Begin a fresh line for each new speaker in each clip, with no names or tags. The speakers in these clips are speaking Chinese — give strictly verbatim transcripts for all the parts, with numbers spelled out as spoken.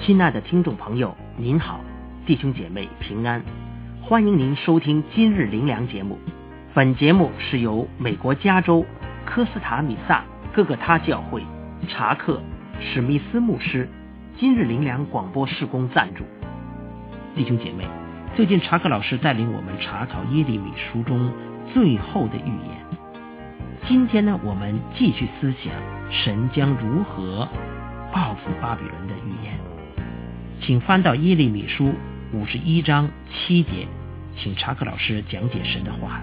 亲爱的听众朋友，您好，弟兄姐妹平安，欢迎您收听今日灵粮节目。本节目是由美国加州科斯塔米萨各个他教会查克史密斯牧师今日灵粮广播事工赞助。弟兄姐妹，最近查克老师带领我们查考耶利米书中最后的预言。今天呢，我们继续思想神将如何报复巴比伦的预言。请翻到耶利米书五十一章七节，请查克老师讲解神的话。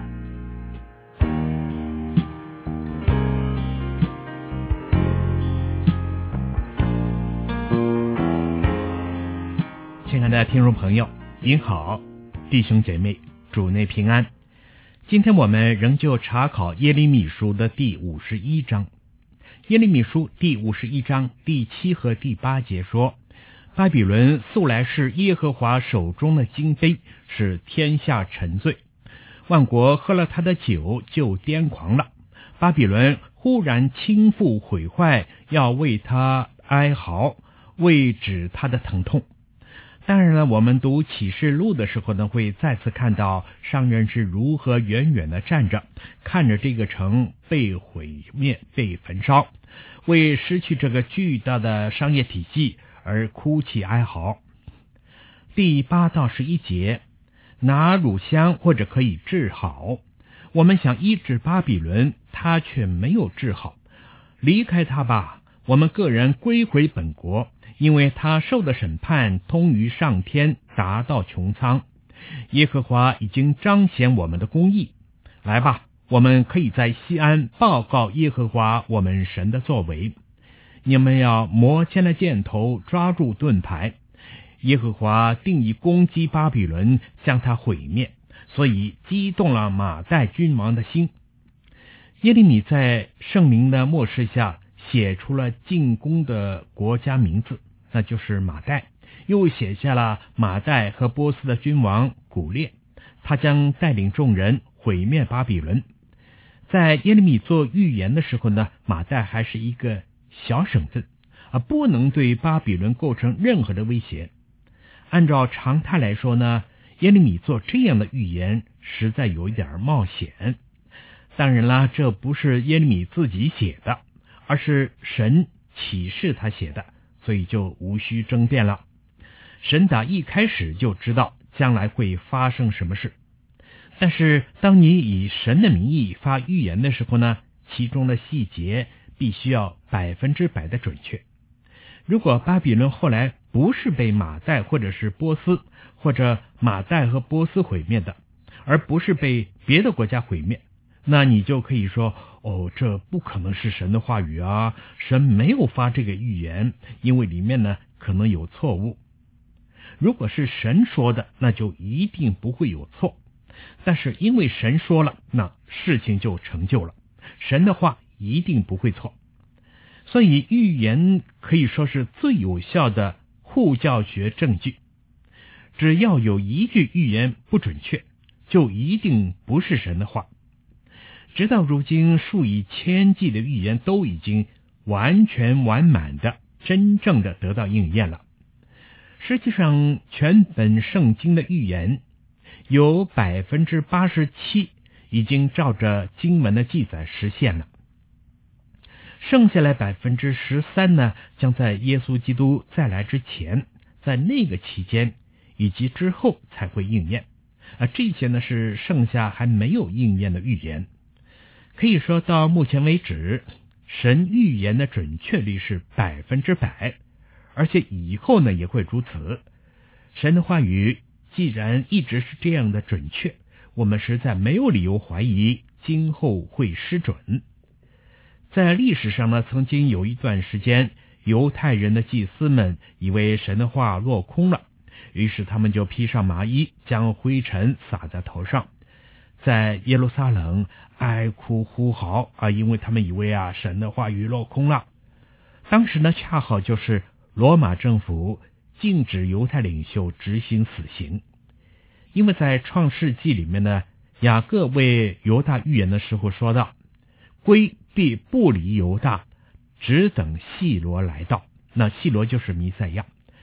亲爱的听众朋友，您好，弟兄姐妹，主内平安。今天我们仍旧查考耶利米书的第五十一章。耶利米书第五十一章第七和第八节说，巴比伦素来是耶和华手中的金杯，使天下沉醉，万国喝了他的酒就癫狂了。巴比伦忽然倾覆毁坏，要为他哀嚎，为止他的疼痛。当然了，我们读启示录的时候呢，会再次看到商人是如何远远的站着，看着这个城被毁灭、被焚烧，为失去这个巨大的商业体系而哭泣哀嚎。第八到十一节，拿乳香或者可以治好。我们想医治巴比伦，他却没有治好。离开他吧，我们个人归回本国，因为他受的审判通于上天，达到穹苍。耶和华已经彰显我们的公义。来吧，我们可以在西安报告耶和华我们神的作为。你们要磨尖了箭头，抓住盾牌。耶和华定义攻击巴比伦，将它毁灭，所以激动了马代君王的心。耶利米在圣灵的默示下写出了进攻的国家名字，那就是马代，又写下了马代和波斯的君王古列，他将带领众人毁灭巴比伦。在耶利米做预言的时候呢，马代还是一个小省份，啊，不能对巴比伦构成任何的威胁。按照常态来说呢，耶利米做这样的预言实在有一点冒险。当然啦，这不是耶利米自己写的，而是神启示他写的，所以就无需争辩了。神打一开始就知道将来会发生什么事。但是当你以神的名义发预言的时候呢，其中的细节必须要百分之百的准确。如果巴比伦后来不是被马代或者是波斯，或者马代和波斯毁灭的，而不是被别的国家毁灭，那你就可以说，哦，这不可能是神的话语啊，神没有发这个预言，因为里面呢可能有错误。如果是神说的，那就一定不会有错。但是因为神说了，那事情就成就了，神的话一定不会错。所以预言可以说是最有效的护教学证据。只要有一句预言不准确，就一定不是神的话。直到如今，数以千计的预言都已经完全完满的真正的得到应验了。实际上，全本圣经的预言有百分之八十七已经照着经文的记载实现了，剩下来百分之十三呢，将在耶稣基督再来之前，在那个期间以及之后才会应验。啊，这些呢是剩下还没有应验的预言。可以说到目前为止，神预言的准确率是百分之百，而且以后呢也会如此。神的话语既然一直是这样的准确，我们实在没有理由怀疑今后会失准。在历史上呢，曾经有一段时间，犹太人的祭司们以为神的话落空了，于是他们就披上麻衣，将灰尘撒在头上，在耶路撒冷哀哭呼嚎啊，因为他们以为啊神的话语落空了。当时呢，恰好就是罗马政府禁止犹太领袖执行死刑，因为在创世纪里面呢，雅各为犹大预言的时候说道，龟必不离犹大，只等细罗来到。那细罗就是弥赛亚。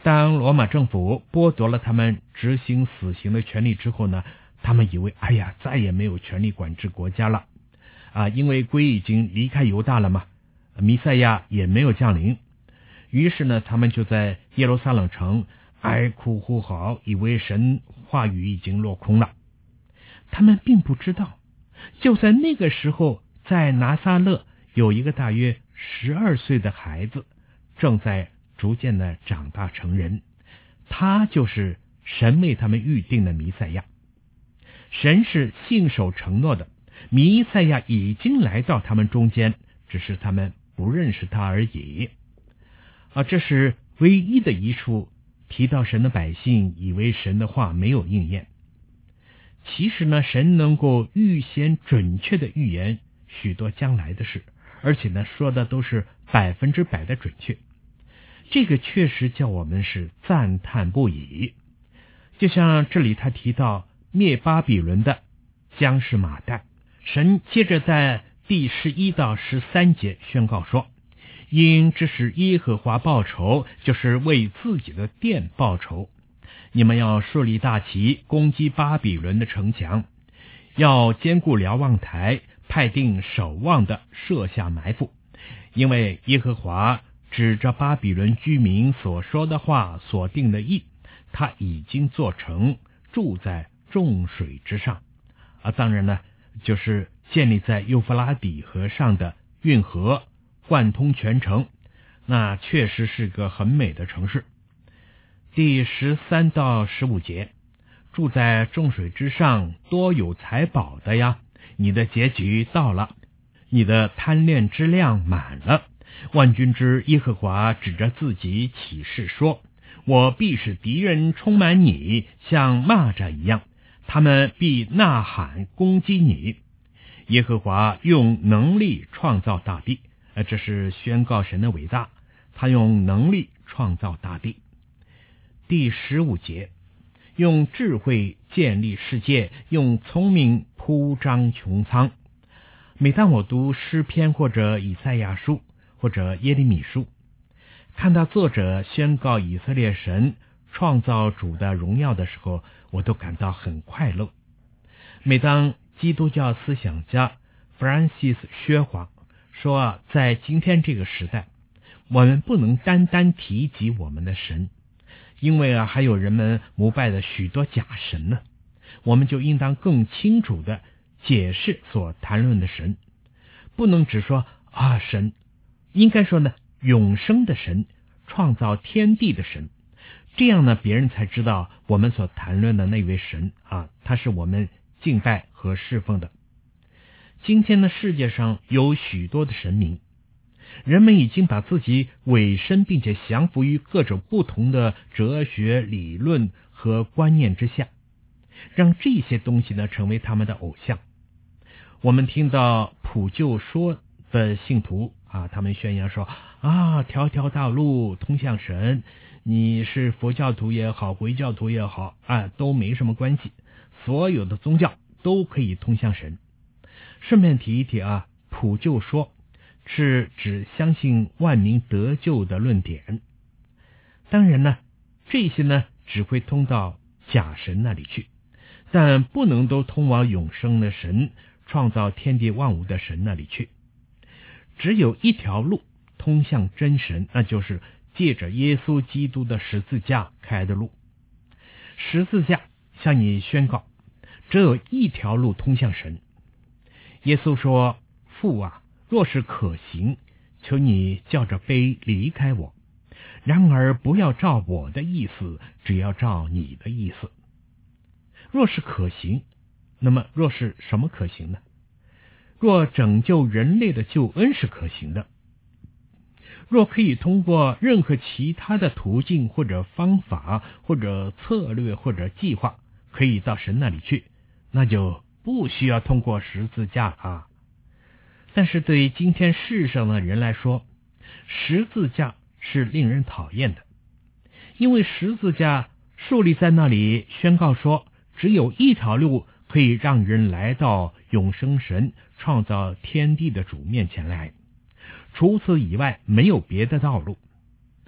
当罗马政府剥夺了他们执行死刑的权利之后呢，他们以为哎呀再也没有权利管制国家了啊，因为龟已经离开犹大了嘛，弥赛亚也没有降临。于是呢，他们就在耶路撒冷城哀哭呼嚎，以为神话语已经落空了。他们并不知道，就在那个时候，在拿撒勒有一个大约十二岁的孩子，正在逐渐的长大成人，他就是神为他们预定的弥赛亚。神是信守承诺的，弥赛亚已经来到他们中间，只是他们不认识他而已。啊，这是唯一的一处提到神的百姓以为神的话没有应验。其实呢，神能够预先准确的预言许多将来的事，而且呢，说的都是百分之百的准确。这个确实叫我们是赞叹不已。就像这里他提到灭巴比伦的将是马代，神接着在第十一到十三节宣告说，因这是耶和华报仇，就是为自己的殿报仇。你们要树立大旗，攻击巴比伦的城墙，要坚固瞭望台，派定守望的，设下埋伏。因为耶和华指着巴比伦居民所说的话所定的意，他已经做成，住在众水之上。啊，当然呢，就是建立在幼发拉底河上的运河，贯通全城，那确实是个很美的城市。第十三到十五节，住在众水之上，多有财宝的呀，你的结局到了，你的贪恋之量满了。万军之耶和华指着自己起誓说，我必使敌人充满你，像蚂蚱一样，他们必呐喊攻击你。耶和华用能力创造大地，这是宣告神的伟大，他用能力创造大地。第十五节，用智慧建立世界，用聪明铺张穹苍。每当我读诗篇或者以赛亚书或者耶利米书，看到作者宣告以色列神创造主的荣耀的时候，我都感到很快乐。每当基督教思想家 Francis 薛华说啊，在今天这个时代，我们不能单单提及我们的神，因为啊，还有人们膜拜的许多假神呢，我们就应当更清楚的解释所谈论的神，不能只说啊神，应该说呢永生的神，创造天地的神，这样呢别人才知道我们所谈论的那位神啊，他是我们敬拜和侍奉的。今天的世界上有许多的神明，人们已经把自己委身并且降服于各种不同的哲学理论和观念之下，让这些东西呢成为他们的偶像。我们听到普救说的信徒啊，他们宣扬说啊，条条大路通向神，你是佛教徒也好，回教徒也好啊，都没什么关系，所有的宗教都可以通向神。顺便提一提啊，普救说是指相信万民得救的论点。当然呢，这些呢只会通到假神那里去，但不能都通往永生的神，创造天地万物的神那里去。只有一条路通向真神，那就是借着耶稣基督的十字架开的路。十字架向你宣告，只有一条路通向神。耶稣说，父啊，若是可行，求你叫这杯离开我，然而不要照我的意思，只要照你的意思。若是可行，那么若是什么可行呢？若拯救人类的救恩是可行的，若可以通过任何其他的途径或者方法或者策略或者计划可以到神那里去，那就不需要通过十字架啊。但是对于今天世上的人来说，十字架是令人讨厌的，因为十字架树立在那里，宣告说只有一条路可以让人来到永生神创造天地的主面前来，除此以外没有别的道路。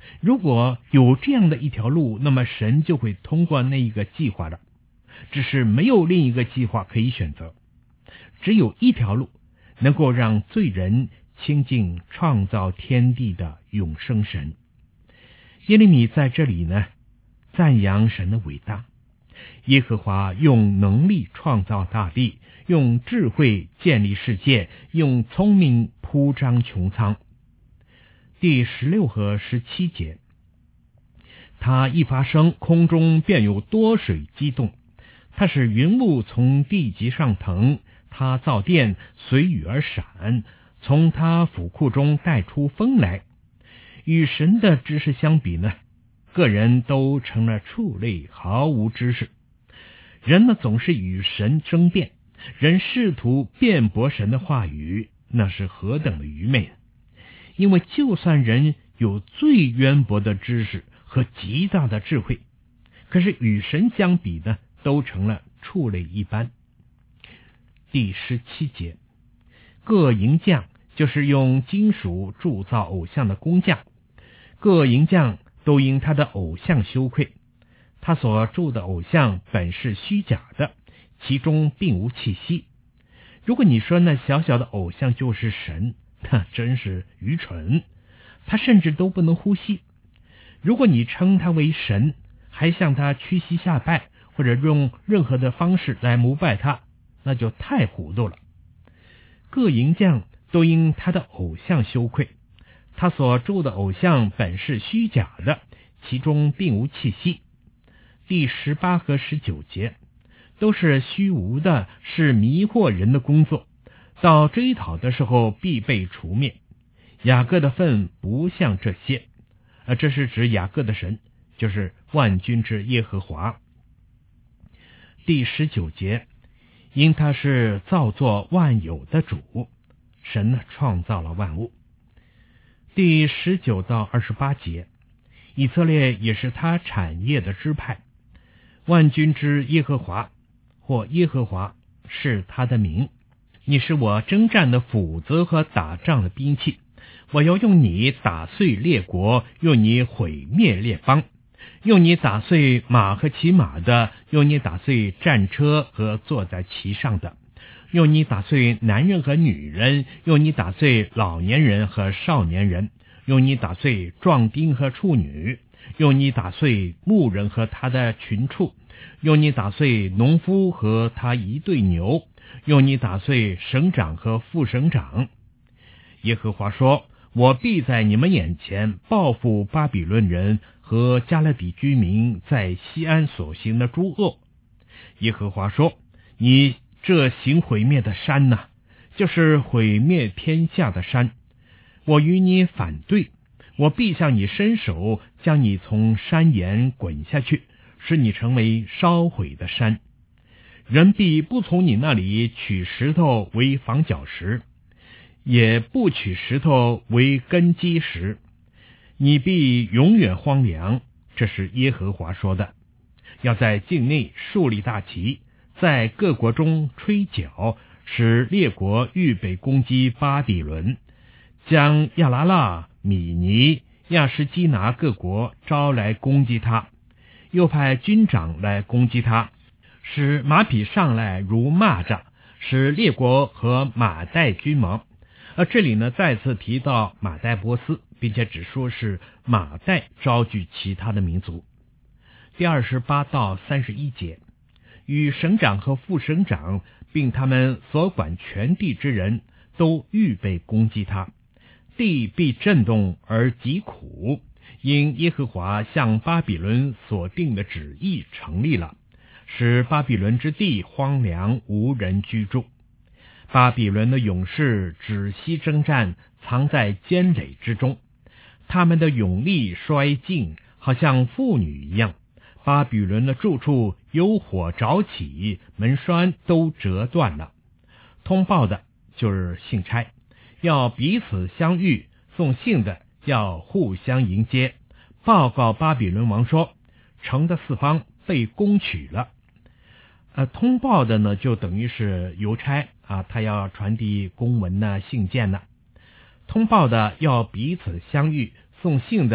如果有这样的一条路，那么神就会通过那一个计划的，只是没有另一个计划可以选择，只有一条路能够让罪人亲近创造天地的永生神。耶利米在这里呢，赞扬神的伟大。耶和华用能力创造大地，用智慧建立世界，用聪明铺张穹苍。第十六和十七节，他一发声，空中便有多水激动，他使云雾从地极上腾，他造电随雨而闪，从他府库中带出风来。与神的知识相比呢，个人都成了畜类，毫无知识。人呢，总是与神争辩，人试图辩驳神的话语，那是何等的愚昧。因为就算人有最渊博的知识和极大的智慧，可是与神相比呢，都成了畜类一般。第十七节，各银匠就是用金属铸造偶像的工匠，各银匠都因他的偶像羞愧，他所铸的偶像本是虚假的，其中并无气息。如果你说那小小的偶像就是神，那真是愚蠢，他甚至都不能呼吸。如果你称他为神，还向他屈膝下拜，或者用任何的方式来膜拜他，那就太糊涂了。各银匠都因他的偶像羞愧，他所铸的偶像本是虚假的，其中并无气息。第十八和十九节都是虚无的，是迷惑人的工作，到追讨的时候必被除灭。雅各的份不像这些，而这是指雅各的神，就是万军之耶和华。第十九节，因他是造作万有的主，神创造了万物。第十九到二十八节，以色列也是他产业的支派，万军之耶和华，或耶和华是他的名。你是我征战的斧子和打仗的兵器，我要用你打碎列国，用你毁灭列邦，用你打碎马和骑马的，用你打碎战车和坐在其上的，用你打碎男人和女人，用你打碎老年人和少年人，用你打碎壮丁和处女，用你打碎牧人和他的群畜，用你打碎农夫和他一对牛，用你打碎省长和副省长。耶和华说，我必在你们眼前报复巴比伦人和加勒底居民在西安所行的诸恶。耶和华说，你这行毁灭的山哪，就是毁灭天下的山，我与你反对，我必向你伸手，将你从山岩滚下去，使你成为烧毁的山。人必不从你那里取石头为房角石，也不取石头为根基石，你必永远荒凉。这是耶和华说的。要在境内树立大旗，在各国中吹角，使列国预备攻击巴比伦，将亚拉腊、米尼、亚什基拿各国招来攻击他，又派军长来攻击他，使马匹上来如蚂蚱，使列国和马代君王。而这里呢，再次提到马代波斯，并且只说是马代招聚其他的民族。第二十八到三十一节，与省长和副省长，并他们所管全地之人，都预备攻击他，地必震动而极苦，因耶和华向巴比伦所定的旨意成立了，使巴比伦之地荒凉，无人居住。巴比伦的勇士止息征战，藏在坚垒之中，他们的勇力衰尽，好像妇女一样。巴比伦的住处有火着起，门栓都折断了。通报的就是信差，要彼此相遇；送信的要互相迎接，报告巴比伦王说，城的四方被攻取了。呃，通报的呢，就等于是邮差啊，他要传递公文呢、信件呢。通报的要彼此相遇，送信的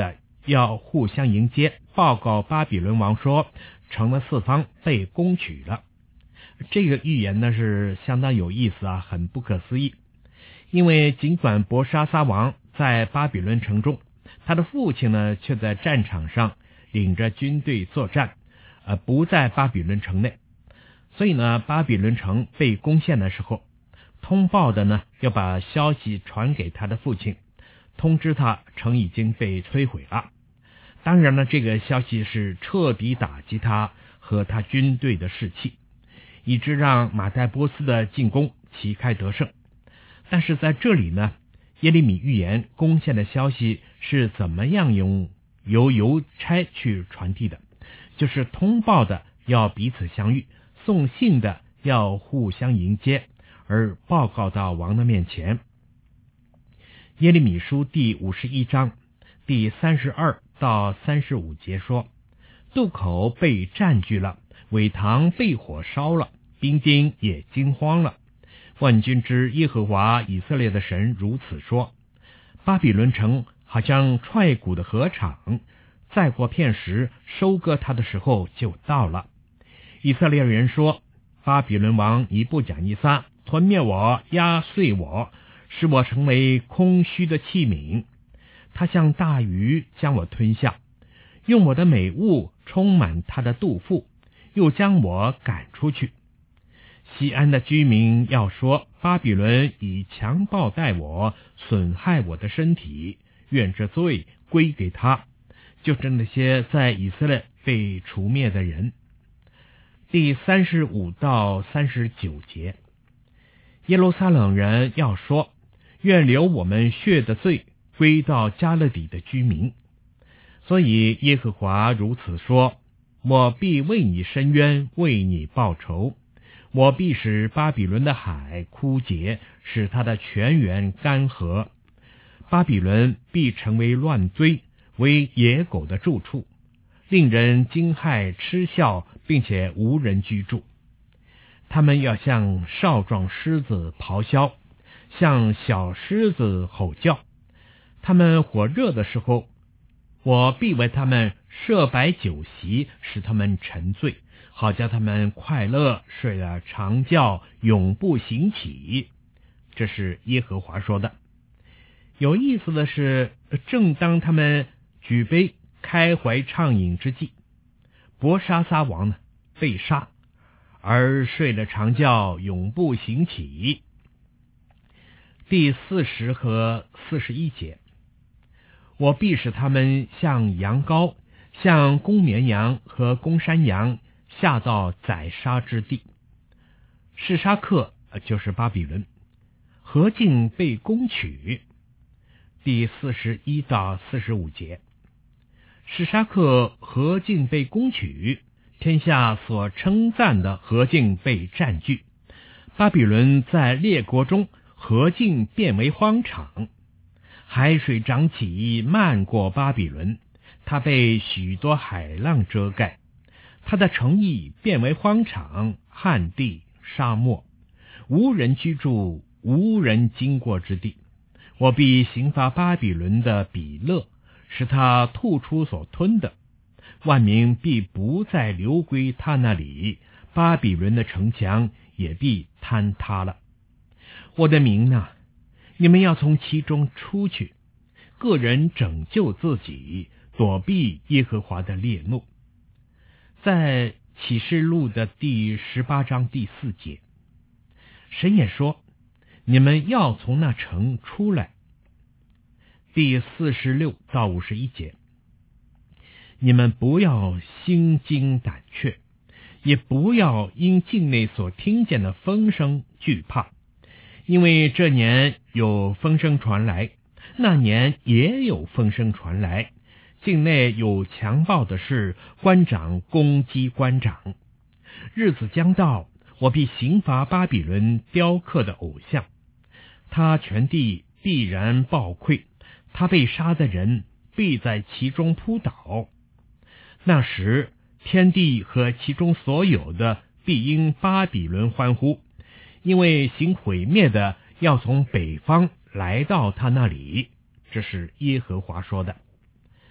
要互相迎接，报告巴比伦王说城的四方被攻取了。这个预言呢是相当有意思啊，很不可思议。因为尽管伯沙撒王在巴比伦城中，他的父亲呢却在战场上领着军队作战，呃，不在巴比伦城内。所以呢，巴比伦城被攻陷的时候，通报的呢要把消息传给他的父亲，通知他城已经被摧毁了。当然了，这个消息是彻底打击他和他军队的士气，以致让马代波斯的进攻旗开得胜。但是在这里呢，耶利米预言攻陷的消息是怎么样用由邮差去传递的，就是通报的要彼此相遇，送信的要互相迎接，而报告到王的面前。耶利米书第五十一章第三十二到三十五节说，渡口被占据了，苇塘被火烧了，兵丁也惊慌了。万军之耶和华以色列的神如此说，巴比伦城好像踹鼓的禾场，再过片时收割它的时候就到了。以色列人说，巴比伦王一不讲一撒，吞灭我，压碎我，使我成为空虚的器皿。他像大鱼将我吞下，用我的美物充满他的肚腹，又将我赶出去。西安的居民要说，巴比伦以强暴待我，损害我的身体，愿这罪归给他，就是那些在以色列被除灭的人。第三十五到三十九节，耶路撒冷人要说，愿流我们血的罪归到加勒底的居民。所以耶和华如此说，我必为你伸冤，为你报仇。我必使巴比伦的海枯竭，使它的泉源干涸。巴比伦必成为乱堆，为野狗的住处，令人惊骇嗤笑，并且无人居住。他们要像少壮狮子咆哮，像小狮子吼叫。他们火热的时候，我必为他们设摆酒席，使他们沉醉，好叫他们快乐，睡了长觉，永不醒起。这是耶和华说的。有意思的是，正当他们举杯开怀畅饮之际，伯沙撒王呢被杀，而睡了长觉，永不醒起。第四十和四十一节，我必使他们像羊羔，像公绵羊和公山羊，下到宰杀之地。示沙克就是巴比伦，何竟被攻取。第四十一到四十五节，示沙克何竟被攻取，天下所称赞的何竟被占据。巴比伦在列国中何竟变为荒场，海水涨起，漫过巴比伦，它被许多海浪遮盖，它的城邑变为荒场、旱地、沙漠，无人居住，无人经过之地。我必刑罚巴比伦的比勒，使他吐出所吞的，万民必不再流归他那里，巴比伦的城墙也必坍塌了。我的民啊，你们要从其中出去，个人拯救自己，躲避耶和华的烈怒。在启示录的第十八章第四节，神也说，你们要从那城出来。第四十六到五十一节，你们不要心惊胆怯，也不要因境内所听见的风声惧怕，因为这年有风声传来，那年也有风声传来，境内有强暴的事，官长攻击官长。日子将到，我必刑罚巴比伦雕刻的偶像，他全地必然暴溃，他被杀的人必在其中扑倒。那时，天地和其中所有的必因巴比伦欢呼，因为行毁灭的要从北方来到他那里。这是耶和华说的。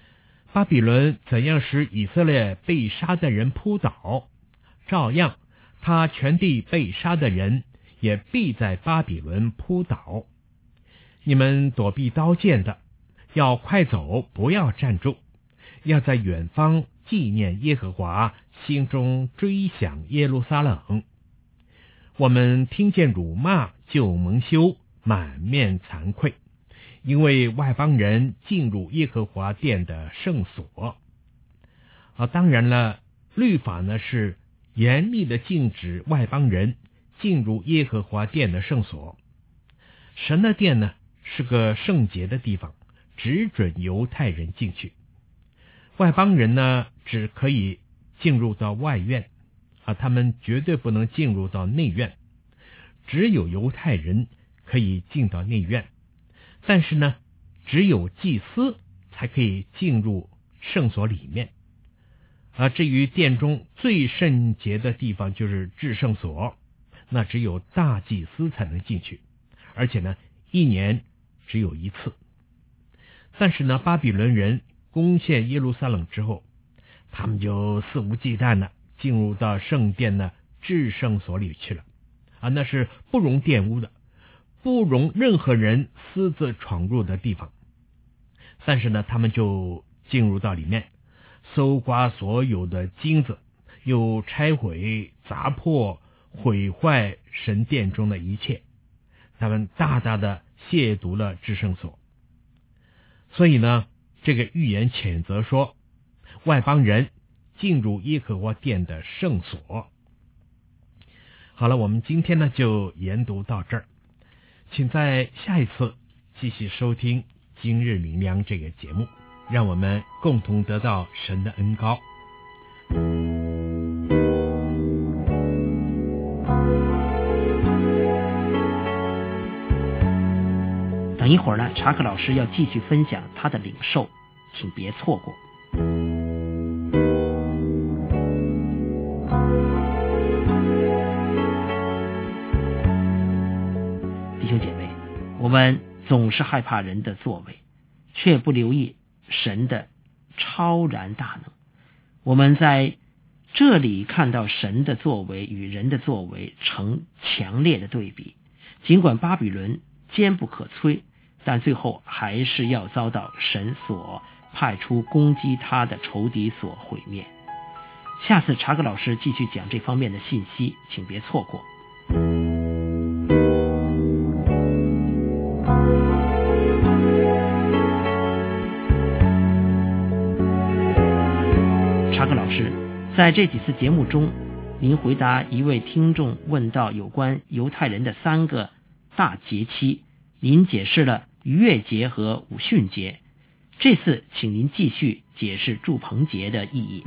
巴比伦怎样使以色列被杀的人扑倒，照样他全地被杀的人也必在巴比伦扑倒。你们躲避刀剑的，要快走，不要站住，要在远方纪念耶和华，心中追想耶路撒冷。我们听见辱骂就蒙羞，满面惭愧，因为外邦人进入耶和华殿的圣所。啊，当然了，律法呢是严厉的禁止外邦人进入耶和华殿的圣所。神的殿呢是个圣洁的地方，只准犹太人进去。外邦人呢只可以进入到外院，啊，他们绝对不能进入到内院。只有犹太人可以进到内院，但是呢，只有祭司才可以进入圣所里面。啊，至于殿中最圣洁的地方就是至圣所，那只有大祭司才能进去，而且呢，一年只有一次。但是呢，巴比伦人攻陷耶路撒冷之后，他们就肆无忌惮的进入到圣殿的至圣所里去了。啊，那是不容玷污的，不容任何人私自闯入的地方。但是呢，他们就进入到里面，搜刮所有的金子，又拆毁、砸破、毁坏神殿中的一切，他们大大的亵渎了至圣所。所以呢，这个预言谴责说，外邦人进入耶和华殿的圣所。好了，我们今天呢就研读到这儿，请在下一次继续收听今日灵粮这个节目，让我们共同得到神的恩膏。
等一会儿呢，查克老师要继续分享他的领受，请别错过。弟兄姐妹，我们总是害怕人的作为，却不留意神的超然大能。我们在这里看到神的作为与人的作为成强烈的对比。尽管巴比伦坚不可摧，但最后还是要遭到神所派出攻击他的仇敌所毁灭。下次查克老师继续讲这方面的信息，请别错过。查克老师，在这几次节目中，您回答一位听众问到有关犹太人的三个大节期，您解释了逾越节和五旬节。这次请您继续解释住棚节的意义。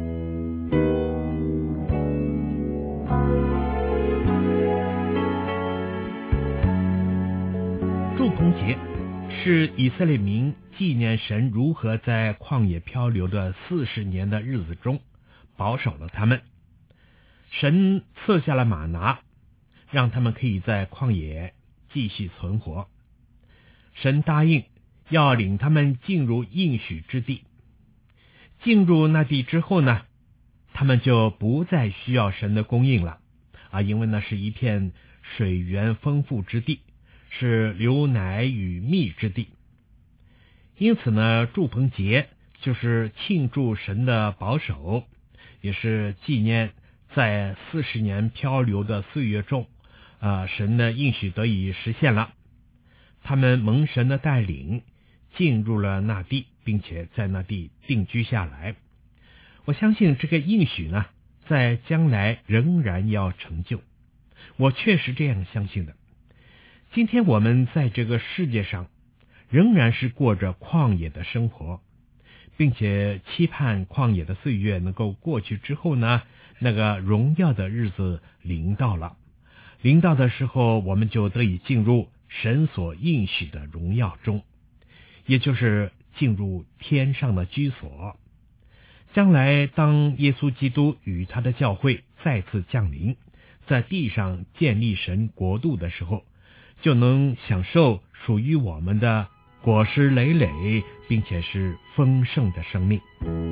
住棚节是以色列民纪念神如何在旷野漂流的四十年的日子中保守了他们。神赐下了玛拿，让他们可以在旷野继续存活。神答应要领他们进入应许之地。进入那地之后呢，他们就不再需要神的供应了啊，因为那是一片水源丰富之地，是流奶与蜜之地。因此呢，住棚节就是庆祝神的保守，也是纪念在四十年漂流的岁月中，啊，神的应许得以实现了。他们蒙神的带领进入了那地，并且在那地定居下来。我相信这个应许呢，在将来仍然要成就，我确实这样相信的。今天我们在这个世界上仍然是过着旷野的生活，并且期盼旷野的岁月能够过去之后呢，那个荣耀的日子临到了。临到的时候，我们就得以进入神所应许的荣耀中，也就是进入天上的居所。将来当耶稣基督与他的教会再次降临，在地上建立神国度的时候，就能享受属于我们的果实累累，并且是丰盛的生命。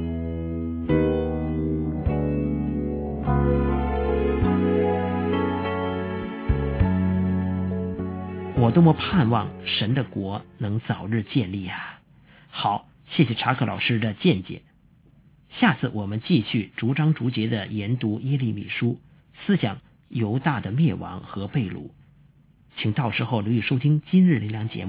我多么盼望神的国能早日建立啊！好，谢谢查克老师的见解。下次我们继续逐章逐节的研读耶利米书，思想犹大的灭亡和被掳。请到时候留意收听今日灵粮节目。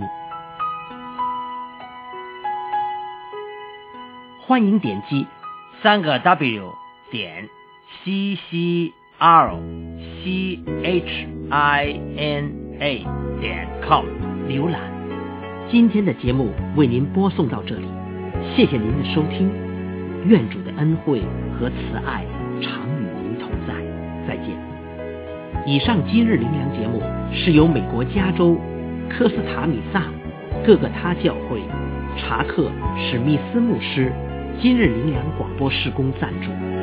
欢迎点击三个 W 点 C C R C H I N A 点 com 浏览。今天的节目为您播送到这里，谢谢您的收听，愿主的恩惠和慈爱常与您同在，再见。以上今日灵粮节目是由美国加州科斯塔米萨各个他教会查克史密斯牧师今日灵粮广播事工赞助。